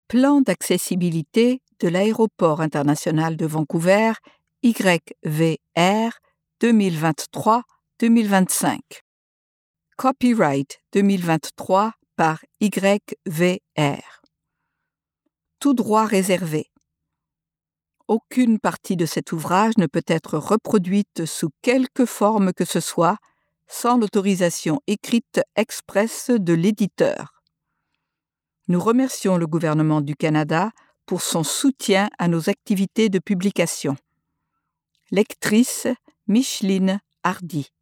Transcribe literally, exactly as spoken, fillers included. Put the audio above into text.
Plan d'accessibilité de l'aéroport international de Vancouver Y V R deux mille vingt-trois deux mille vingt-cinq. Copyright deux mille vingt-trois par Y V R. Tout droit réservé. Aucune partie de cet ouvrage ne peut être reproduite sous quelque forme que ce soit sans l'autorisation écrite expresse de l'éditeur. Nous remercions le gouvernement du Canada pour son soutien à nos activités de publication. Lectrice Micheline Hardy.